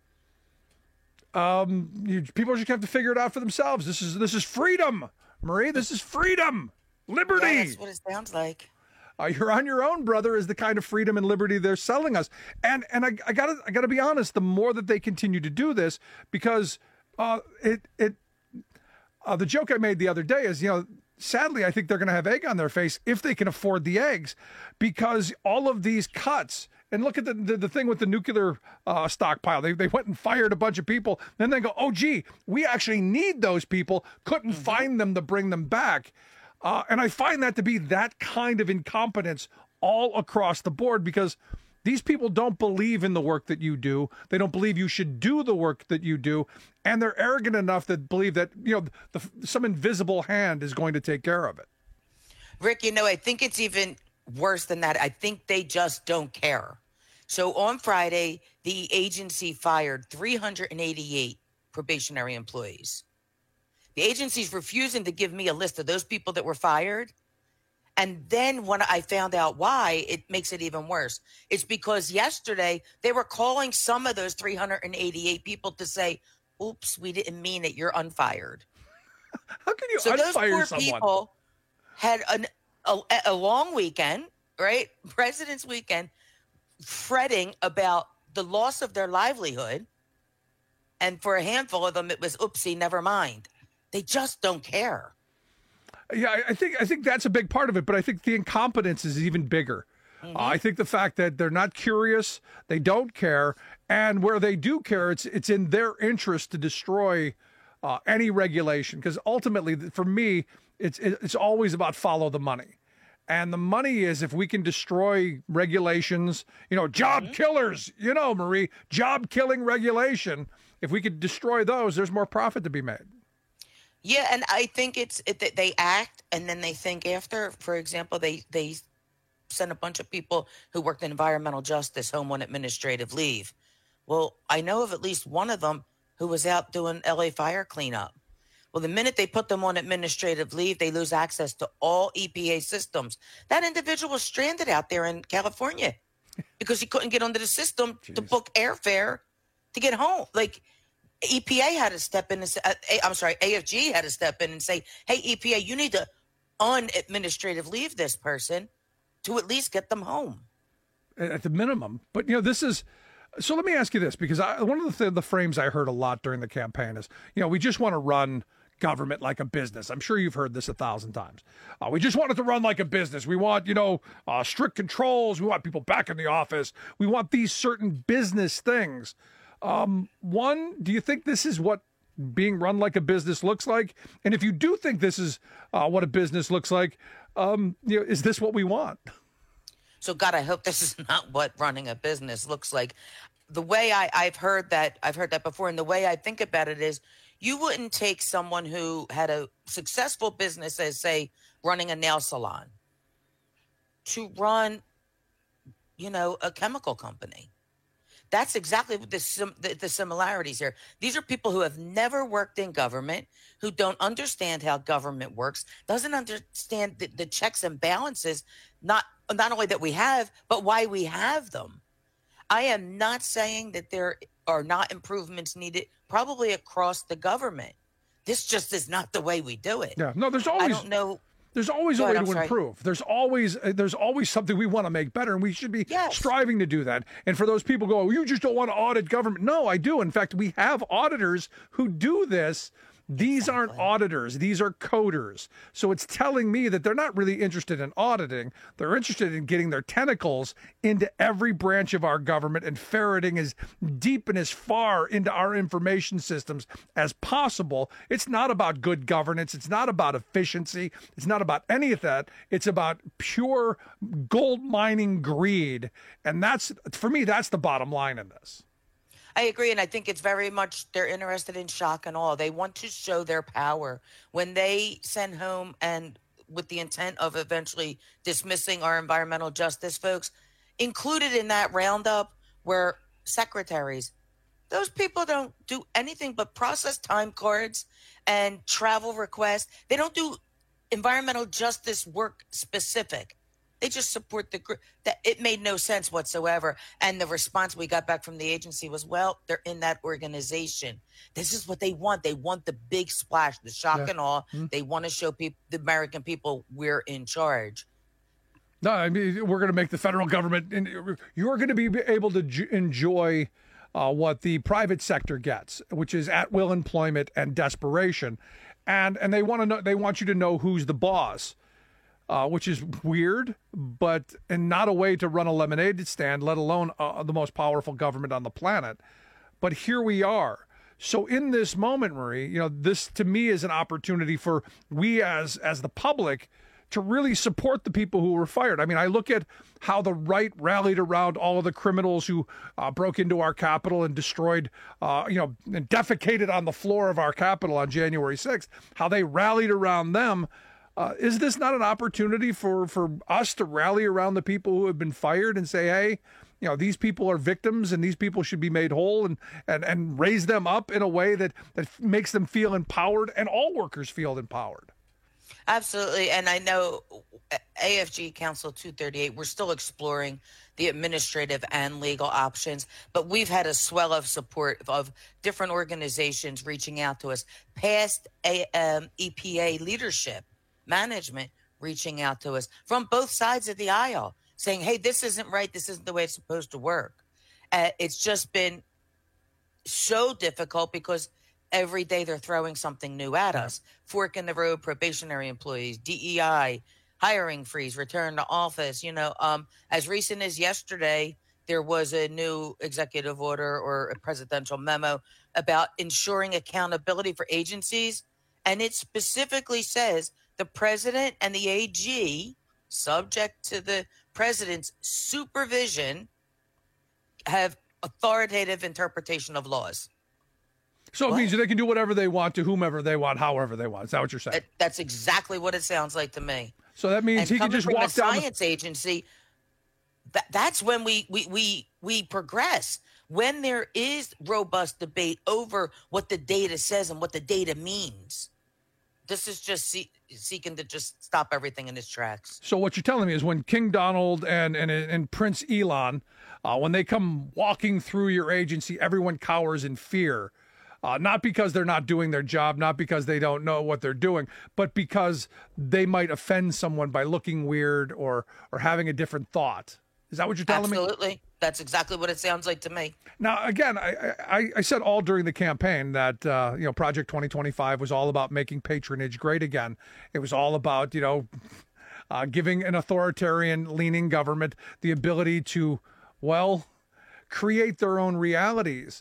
People just have to figure it out for themselves. This is freedom, Marie. This is freedom, liberty. Yeah, that's what it sounds like. You're on your own, brother, is the kind of freedom and liberty they're selling us. And I gotta be honest, the more that they continue to do this, because the joke I made the other day is, sadly, I think they're going to have egg on their face if they can afford the eggs, because all of these cuts, and look at the thing with the nuclear stockpile. They went and fired a bunch of people. Then they go, oh, gee, we actually need those people. Couldn't find them to bring them back. And I find that to be that kind of incompetence all across the board, because these people don't believe in the work that you do. They don't believe you should do the work that you do. And they're arrogant enough to believe that, some invisible hand is going to take care of it. Rick, I think it's even worse than that. I think they just don't care. So on Friday, the agency fired 388 probationary employees. The agency's refusing to give me a list of those people that were fired. And then when I found out why, it makes it even worse. It's because yesterday they were calling some of those 388 people to say, oops, we didn't mean it. You're unfired. How can you unfire someone? So those poor people had a long weekend, right? President's weekend, fretting about the loss of their livelihood. And for a handful of them, it was, oopsie, never mind. They just don't care. Yeah, I think that's a big part of it, but I think the incompetence is even bigger. I think the fact that they're not curious, they don't care, and where they do care, it's in their interest to destroy any regulation, because ultimately, for me, it's always about follow the money. And the money is, if we can destroy regulations, job killers, Marie, job killing regulation, if we could destroy those, there's more profit to be made. Yeah, and I think they act and then they think after. For example, they sent a bunch of people who worked in environmental justice home on administrative leave. Well, I know of at least one of them who was out doing LA fire cleanup. Well, the minute they put them on administrative leave, they lose access to all EPA systems. That individual was stranded out there in California because he couldn't get onto the system to book airfare to get home. Like, EPA had to step in and say, AFG had to step in and say, hey, EPA, you need to unadministrative leave this person to at least get them home. At the minimum. But, this is... So let me ask you this, because one of the frames I heard a lot during the campaign is, we just want to run government like a business. I'm sure you've heard this 1,000 times. We just want it to run like a business. We want, strict controls. We want people back in the office. We want these certain business things. One, do you think this is what being run like a business looks like? And if you do think this is what a business looks like, is this what we want? So, God, I hope this is not what running a business looks like. The way I've heard that before, and the way I think about it is, you wouldn't take someone who had a successful business as, say, running a nail salon to run, a chemical company. That's exactly what the similarities here. These are people who have never worked in government, who don't understand how government works, doesn't understand the checks and balances, not only that we have, but why we have them. I am not saying that there are not improvements needed, probably across the government. This just is not the way we do it. Yeah, no, there's always... I don't know. There's always a way to improve. There's always something we want to make better, and we should be striving to do that. And for those people who go, you just don't want to audit government. No, I do. In fact, we have auditors who do this. These aren't auditors. These are coders. So it's telling me that they're not really interested in auditing. They're interested in getting their tentacles into every branch of our government and ferreting as deep and as far into our information systems as possible. It's not about good governance. It's not about efficiency. It's not about any of that. It's about pure gold mining greed. And that's, for me, that's the bottom line in this. I agree, and I think it's very much they're interested in shock and awe. They want to show their power. When they send home, and with the intent of eventually dismissing our environmental justice folks, included in that roundup were secretaries. Those people don't do anything but process time cards and travel requests. They don't do environmental justice work specific. They just support the group. That it made no sense whatsoever. And the response we got back from the agency was, well, they're in that organization. This is what they want. They want the big splash, the shock and awe. Mm-hmm. They want to show the American people we're in charge. No, I mean, we're going to make the federal government, and you're going to be able to enjoy what the private sector gets, which is at-will employment and desperation. And they want to know. They want you to know who's the boss. Which is weird, and not a way to run a lemonade stand, let alone the most powerful government on the planet. But here we are. So in this moment, Marie, this to me is an opportunity for we as the public to really support the people who were fired. I mean, I look at how the right rallied around all of the criminals who broke into our Capitol and destroyed, and defecated on the floor of our Capitol on January 6th, how they rallied around them. Is this not an opportunity for us to rally around the people who have been fired and say, hey, these people are victims and these people should be made whole and raise them up in a way that makes them feel empowered and all workers feel empowered? Absolutely. And I know AFG Council 238, we're still exploring the administrative and legal options, but we've had a swell of support of different organizations reaching out to us, past EPA leadership, management reaching out to us from both sides of the aisle saying, hey, this isn't right. This isn't the way it's supposed to work. It's just been so difficult because every day they're throwing something new at us. Fork in the road, probationary employees, DEI, hiring freeze, return to office. As recent as yesterday, there was a new executive order or a presidential memo about ensuring accountability for agencies. And it specifically says the president and the AG, subject to the president's supervision, have authoritative interpretation of laws. So it means they can do whatever they want to whomever they want, however they want. Is that what you're saying? That's exactly what it sounds like to me. So that means he can just walk down the science agency. That's when we progress. When there is robust debate over what the data says and what the data means. This is just seeking to just stop everything in its tracks. So what you're telling me is when King Donald and Prince Elon, when they come walking through your agency, everyone cowers in fear. Not because they're not doing their job, not because they don't know what they're doing, but because they might offend someone by looking weird or having a different thought. Is that what you're telling me? Absolutely. That's exactly what it sounds like to me. Now, again, I said all during the campaign that, Project 2025 was all about making patronage great again. It was all about, giving an authoritarian-leaning government the ability to, create their own realities.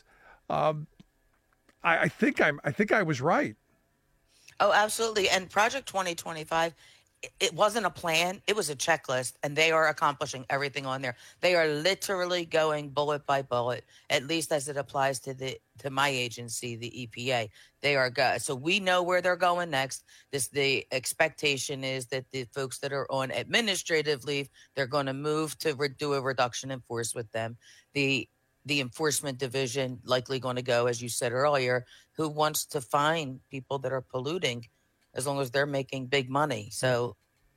I think I was right. Oh, absolutely. And Project 2025, it wasn't a plan. It was a checklist, and they are accomplishing everything on there. They are literally going bullet by bullet, at least as it applies to my agency, the EPA. They are good. So we know where they're going next. The expectation is that the folks that are on administrative leave, they're going to move to do a reduction in force with them. The enforcement division likely going to go, as you said earlier, who wants to fine people that are polluting as long as they're making big money. So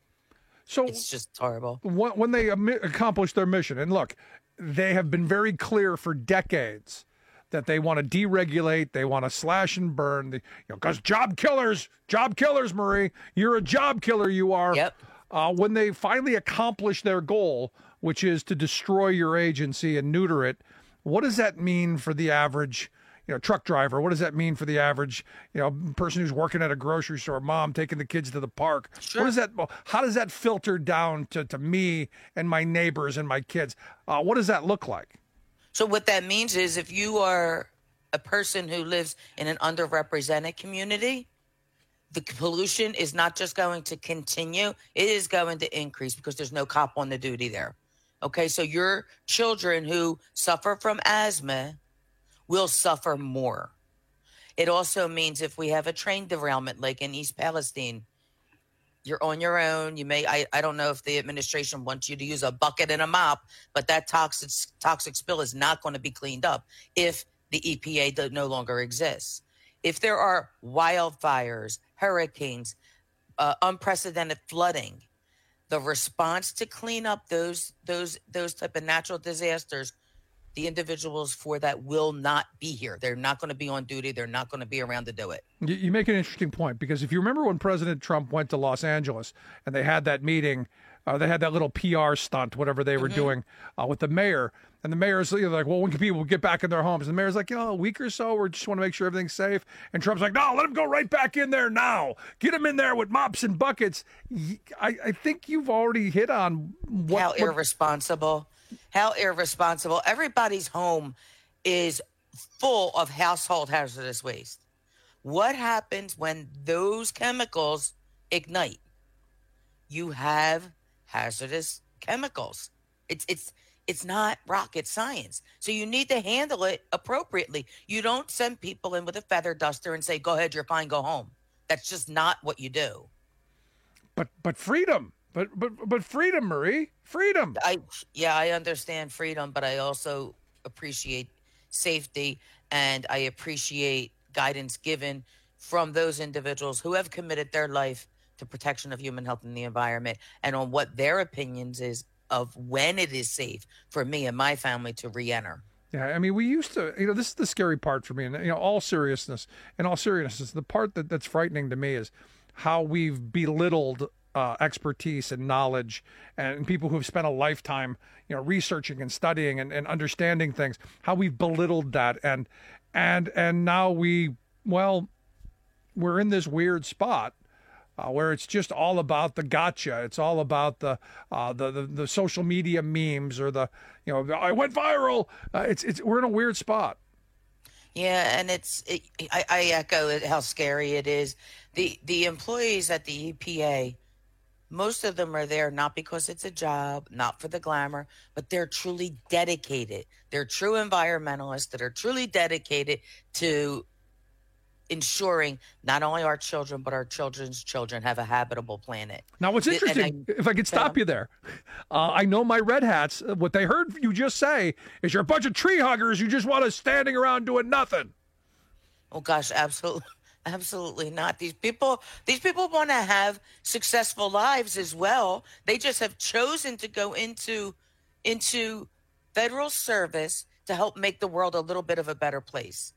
it's just horrible. When they accomplish their mission, and look, they have been very clear for decades that they want to deregulate, they want to slash and burn, because job killers, Marie, you're a job killer, you are. Yep. When they finally accomplish their goal, which is to destroy your agency and neuter it, what does that mean for the average truck driver? What does that mean for the average, person who's working at a grocery store, mom taking the kids to the park? Sure. How does that filter down to me and my neighbors and my kids? What does that look like? So what that means is if you are a person who lives in an underrepresented community, the pollution is not just going to continue, it is going to increase because there's no cop on the duty there. Okay, so your children who suffer from asthma will suffer more. It also means if we have a train derailment like in East Palestine, you're on your own. You may, I don't know if the administration wants you to use a bucket and a mop, but that toxic spill is not going to be cleaned up if the EPA no longer exists. If there are wildfires, hurricanes, unprecedented flooding, the response to clean up those type of natural disasters, the individuals for that will not be here. They're not going to be on duty. They're not going to be around to do it. You make an interesting point, because if you remember when President Trump went to Los Angeles and they had that meeting, they had that little PR stunt, whatever they were doing with the mayor, and the mayor's like, well, when can people get back in their homes? And the mayor's like, a week or so, we just want to make sure everything's safe. And Trump's like, no, let him go right back in there now. Get him in there with mops and buckets. I think you've already hit on how irresponsible. How irresponsible. Everybody's home is full of household hazardous waste. What happens when those chemicals ignite? You have hazardous chemicals. It's not rocket science. So you need to handle it appropriately. You don't send people in with a feather duster and say, go ahead, you're fine, go home. That's just not what you do. But freedom. But freedom, Marie, freedom. I understand freedom, but I also appreciate safety, and I appreciate guidance given from those individuals who have committed their life to protection of human health and the environment, and on what their opinions is of when it is safe for me and my family to re-enter. Yeah, I mean, we used to, this is the scary part for me, and all seriousness, the part that's frightening to me is how we've belittled expertise and knowledge, and people who have spent a lifetime, researching and studying and understanding things, how we've belittled that. And now we're in this weird spot where it's just all about the gotcha. It's all about the social media memes or I went viral. We're in a weird spot. Yeah, and I echo how scary it is. The employees at the EPA, most of them are there not because it's a job, not for the glamour, but they're truly dedicated. They're true environmentalists that are truly dedicated to ensuring not only our children, but our children's children have a habitable planet. Now, what's interesting, if I could stop you there, I know my red hats, what they heard you just say is you're a bunch of tree huggers. You just want us standing around doing nothing. Oh, gosh, absolutely not. These people want to have successful lives as well. They just have chosen to go into federal service to help make the world a little bit of a better place.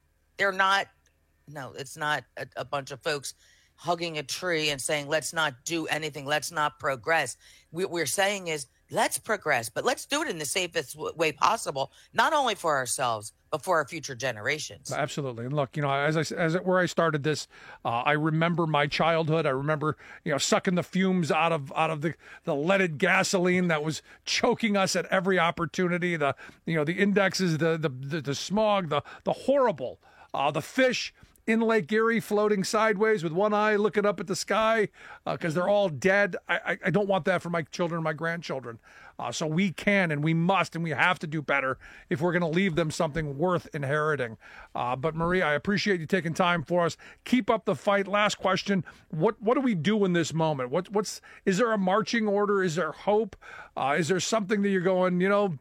It's not a bunch of folks hugging a tree and saying, let's not do anything. Let's not progress. What we're saying is, let's progress, but let's do it in the safest way possible, not only for ourselves, but for our future generations. Absolutely. And look, where I started this, I remember my childhood. I remember, sucking the fumes out of the leaded gasoline that was choking us at every opportunity. The indexes, the smog, the horrible, the fish in Lake Erie floating sideways with one eye looking up at the sky because they're all dead. I don't want that for my children and my grandchildren. So we can and we must and we have to do better if we're going to leave them something worth inheriting. But Marie, I appreciate you taking time for us. Keep up the fight. Last question. What do we do in this moment? Is there a marching order? Is there hope? Is there something that you're going,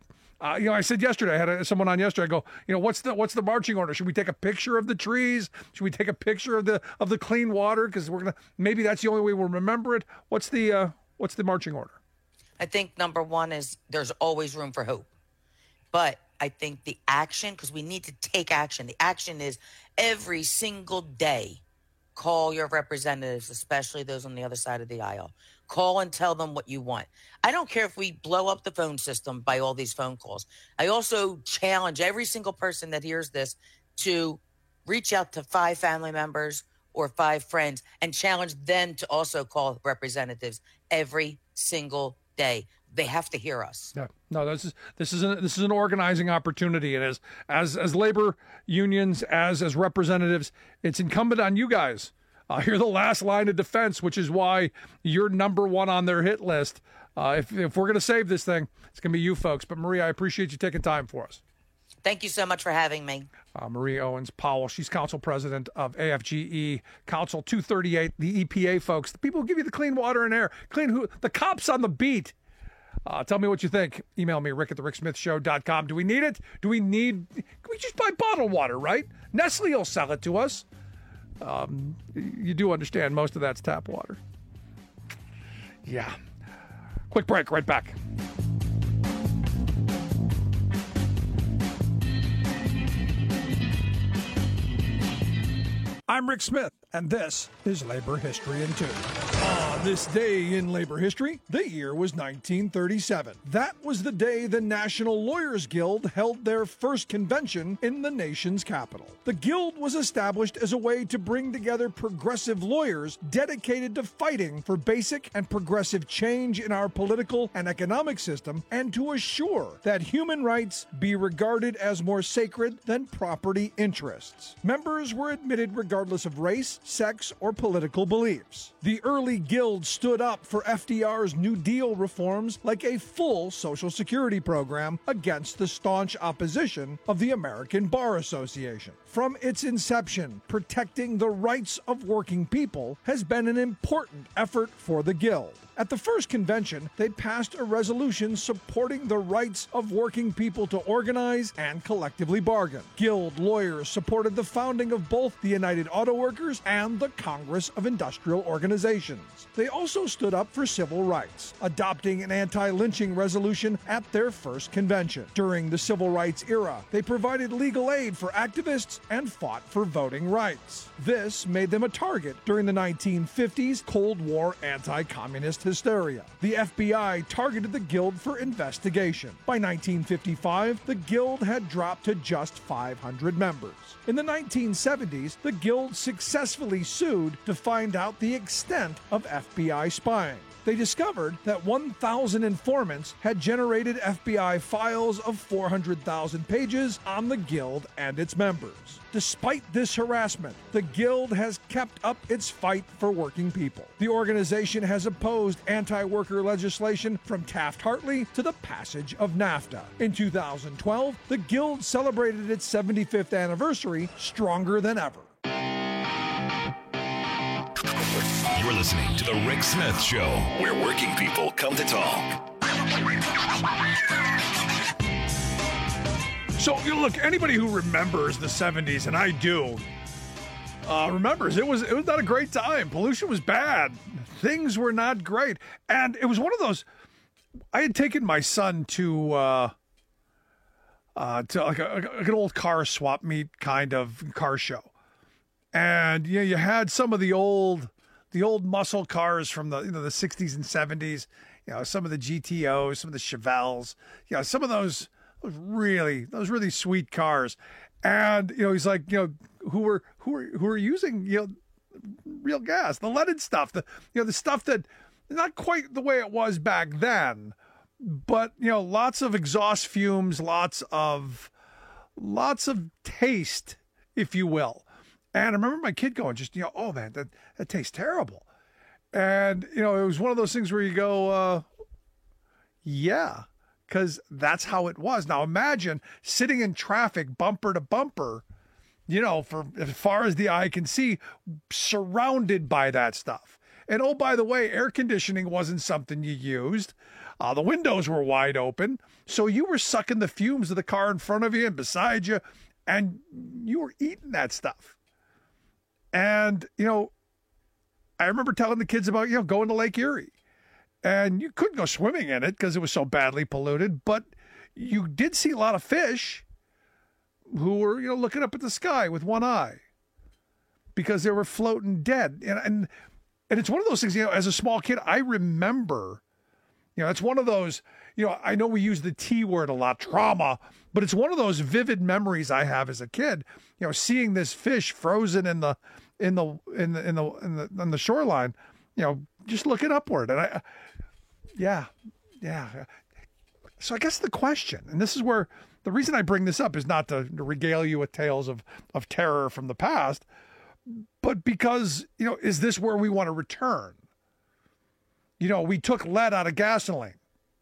I said yesterday, I had someone on yesterday, I go, what's the marching order? Should we take a picture of the trees? Should we take a picture of the clean water? Because maybe that's the only way we'll remember it. What's the marching order? I think number one is there's always room for hope. But I think the action, because we need to take action. The action is every single day, call your representatives, especially those on the other side of the aisle. Call and tell them what you want. I don't care if we blow up the phone system by all these phone calls. I also challenge every single person that hears this to reach out to 5 family members or 5 friends and challenge them to also call representatives every single day. They have to hear us. Yeah. No, this is an organizing opportunity, and as labor unions, as representatives, it's incumbent on you guys. You're the last line of defense, which is why you're number one on their hit list. If we're going to save this thing, it's going to be you folks. But Marie, I appreciate you taking time for us. Thank you so much for having me. Marie Owens Powell, she's council president of AFGE, Council 238, the EPA folks, the people who give you the clean water and air, the cops on the beat. Tell me what you think. Email me, rick@thericksmithshow.com. Do we need it? Can we just buy bottled water, right? Nestle will sell it to us. You do understand most of that's tap water. Yeah. Quick break, right back. I'm Rick Smith, and this is Labor History in 2. On this day in labor history, the year was 1937. That was the day the National Lawyers Guild held their first convention in the nation's capital. The Guild was established as a way to bring together progressive lawyers dedicated to fighting for basic and progressive change in our political and economic system, and to assure that human rights be regarded as more sacred than property interests. Members were admitted regardless of race, sex, or political beliefs. The early Guild stood up for FDR's New Deal reforms like a full Social Security program against the staunch opposition of the American Bar Association. From its inception, protecting the rights of working people has been an important effort for the Guild. At the first convention, they passed a resolution supporting the rights of working people to organize and collectively bargain. Guild lawyers supported the founding of both the United Auto Workers and the Congress of Industrial Organizations. They also stood up for civil rights, adopting an anti-lynching resolution at their first convention. During the civil rights era, they provided legal aid for activists and fought for voting rights. This made them a target during the 1950s Cold War anti-communist hysteria. The FBI targeted the Guild for investigation. By 1955, the Guild had dropped to just 500 members. In the 1970s, the Guild successfully sued to find out the extent of FBI spying. They discovered that 1,000 informants had generated FBI files of 400,000 pages on the Guild and its members. Despite this harassment, the Guild has kept up its fight for working people. The organization has opposed anti-worker legislation from Taft-Hartley to the passage of NAFTA. In 2012, the Guild celebrated its 75th anniversary stronger than ever. You're listening to The Rick Smith Show, where working people come to talk. So, look, anybody who remembers the 70s, and I do, remembers it was not a great time. Pollution was bad. Things were not great. And it was one of those, I had taken my son to like an old car swap meet kind of car show. And you had some of the old muscle cars from the the 60s and 70s, some of the GTOs, some of the Chevelles, some of those really sweet cars. And he's like, who are using real gas, the leaded stuff, the stuff that not quite the way it was back then, but lots of exhaust fumes, lots of taste, if you will. And I remember my kid going, just oh man, that tastes terrible. And it was one of those things where you go, yeah, because that's how it was. Now imagine sitting in traffic, bumper to bumper, for as far as the eye can see, surrounded by that stuff. And oh, by the way, air conditioning wasn't something you used. The windows were wide open. So you were sucking the fumes of the car in front of you and beside you, and you were eating that stuff. And, I remember telling the kids about, going to Lake Erie. And you couldn't go swimming in it because it was so badly polluted, but you did see a lot of fish who were, looking up at the sky with one eye because they were floating dead. And it's one of those things, as a small kid, I remember, it's one of those, I know we use the T word a lot, trauma, but it's one of those vivid memories I have as a kid, seeing this fish frozen in the shoreline, just looking upward. And yeah. So I guess the question, and this is where the reason I bring this up is not to regale you with tales of terror from the past, but because, is this where we want to return? We took lead out of gasoline.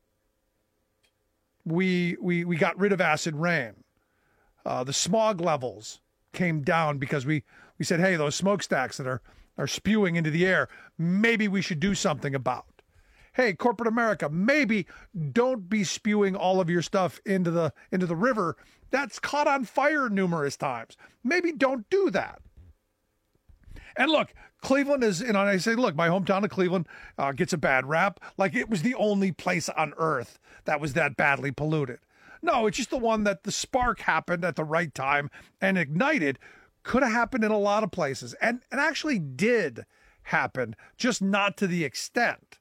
We got rid of acid rain. The smog levels came down because we said, hey, those smokestacks that are spewing into the air, maybe we should do something about. Hey, corporate America, maybe don't be spewing all of your stuff into the river. That's caught on fire numerous times. Maybe don't do that. And look, Cleveland is, and I say, look, my hometown of Cleveland gets a bad rap, like it was the only place on earth that was that badly polluted. No, it's just the one that the spark happened at the right time and ignited. Could have happened in a lot of places, and actually did happen, just not to the extent.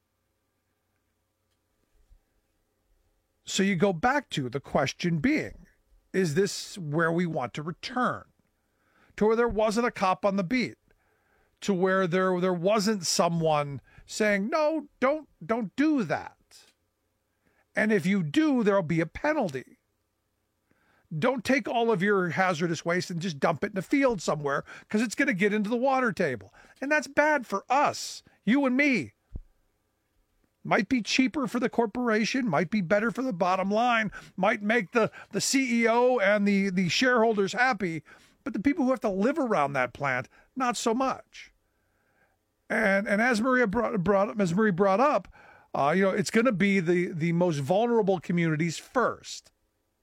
So you go back to the question being, is this where we want to return? To where there wasn't a cop on the beat? To where there wasn't someone saying, no, don't do that. And if you do, there'll be a penalty. Don't take all of your hazardous waste and just dump it in a field somewhere because it's going to get into the water table. And that's bad for us, you and me. Might be cheaper for the corporation, might be better for the bottom line, might make the CEO and the shareholders happy, but the people who have to live around that plant, not so much. And as Marie brought up, it's going to be the most vulnerable communities first.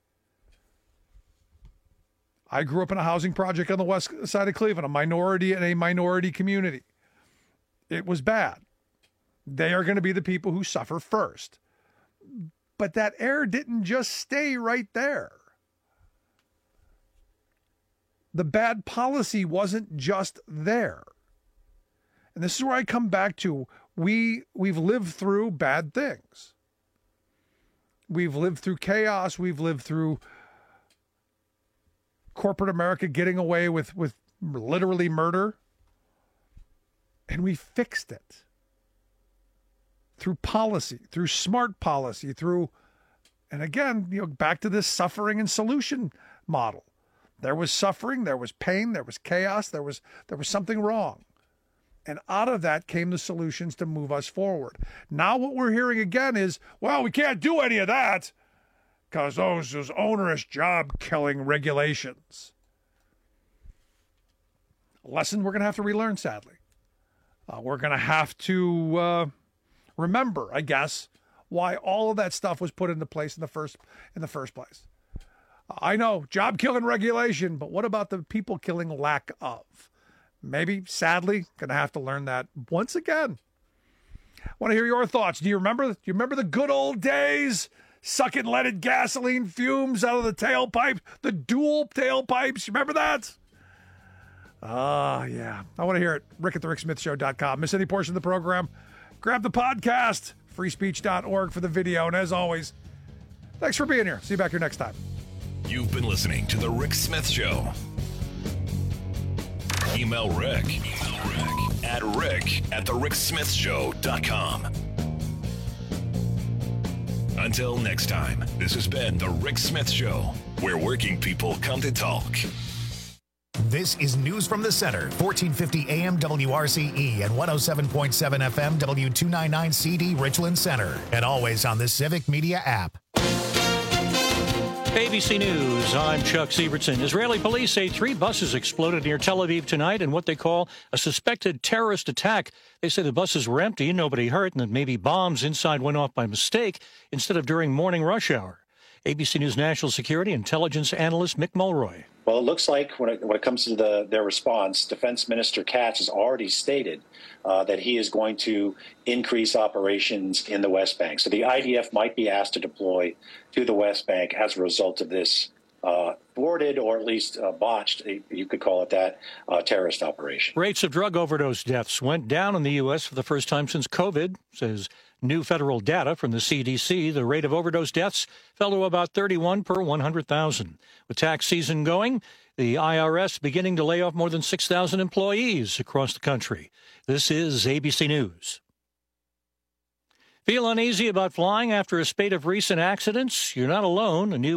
I grew up in a housing project on the west side of Cleveland, a minority community. It was bad. They are going to be the people who suffer first. But that air didn't just stay right there. The bad policy wasn't just there. And this is where I come back to, we've lived through bad things. We've lived through chaos. We've lived through corporate America getting away with literally murder. And we fixed it. Through policy, through smart policy, and again, back to this suffering and solution model. There was suffering, there was pain, there was chaos, there was something wrong. And out of that came the solutions to move us forward. Now what we're hearing again is, well, we can't do any of that because those onerous job-killing regulations. A lesson we're going to have to relearn, sadly. We're going to have to remember, I guess, why all of that stuff was put into place in the first place. I know, job-killing regulation, but what about the people-killing lack of? Maybe, sadly, going to have to learn that once again. I want to hear your thoughts. Do you remember the good old days? Sucking leaded gasoline fumes out of the tailpipe, the dual tailpipes. You remember that? Yeah. I want to hear it. Rick@thericksmithshow.com. Miss any portion of the program? Grab the podcast, freespeech.org for the video. And as always, thanks for being here. See you back here next time. You've been listening to The Rick Smith Show. Email Rick at rick@thericksmithshow.com. Until next time, this has been The Rick Smith Show, where working people come to talk. This is News from the Center, 1450 AM WRCE and 107.7 FM W299 CD Richland Center, and always on the Civic Media app. ABC News, I'm Chuck Sievertson. Israeli police say 3 buses exploded near Tel Aviv tonight in what they call a suspected terrorist attack. They say the buses were empty and nobody hurt, and that maybe bombs inside went off by mistake instead of during morning rush hour. ABC News national security intelligence analyst Mick Mulroy. Well, it looks like when it comes to their response, Defense Minister Katz has already stated that he is going to increase operations in the West Bank. So the IDF might be asked to deploy to the West Bank as a result of this thwarted or at least botched, you could call it that, terrorist operation. Rates of drug overdose deaths went down in the U.S. for the first time since COVID, says new federal data from the CDC. The rate of overdose deaths fell to about 31 per 100,000. With tax season going, the IRS beginning to lay off more than 6,000 employees across the country. This is ABC News. Feel uneasy about flying after a spate of recent accidents? You're not alone. A new